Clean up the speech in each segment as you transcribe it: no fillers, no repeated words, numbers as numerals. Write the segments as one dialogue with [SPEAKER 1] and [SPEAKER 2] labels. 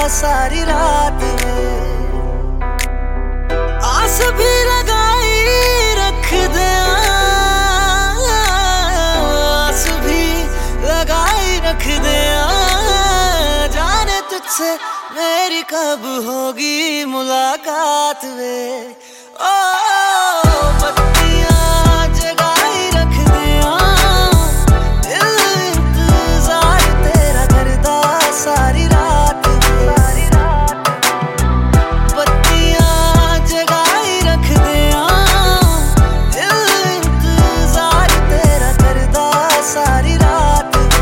[SPEAKER 1] सारी रात में। आस भी लगाई रख दे, आस भी लगाई रख दे, जाने तुझसे मेरी कब होगी मुलाकात वे। ओ बत्तियां जगाई रख दे, दिल इंतजार तेरा करदा सारी रात में। बत्तियां जगाई रख दे, दिल इंतजार तेरा करदा सारी रात में।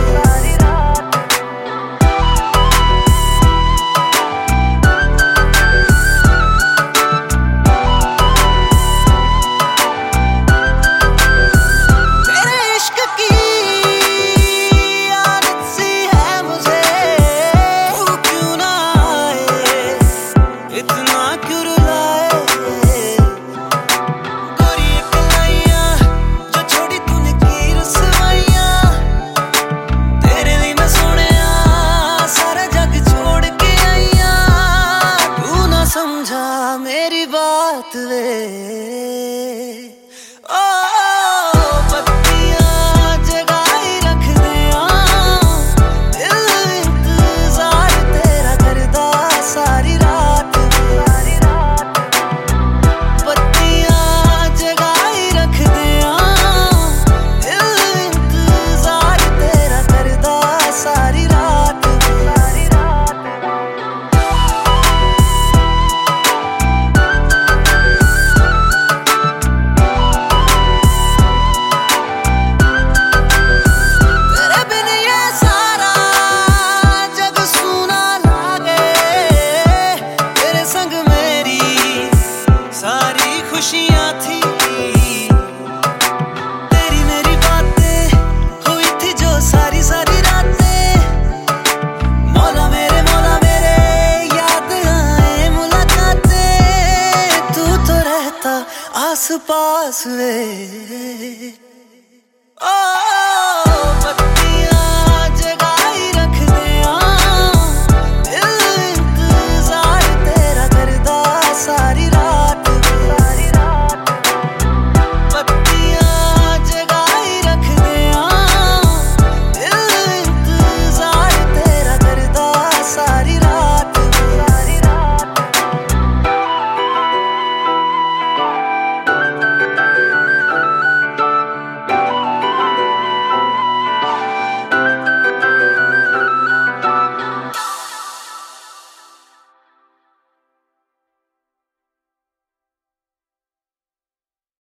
[SPEAKER 1] मेरी बात वे। ओ बत्तियां जगाई रख दे, दिल इंतजार तेरा करदा सारी रात में। बत्तियां जगाई रख दे, दिल इंतजार तेरा करदा सारी रात में। खुशियां थी तेरी मेरी बातें हुई थी जो सारी सारी रातें। मौला मेरे याद आए मुलाकातें, तू तो रहता आस पास वे।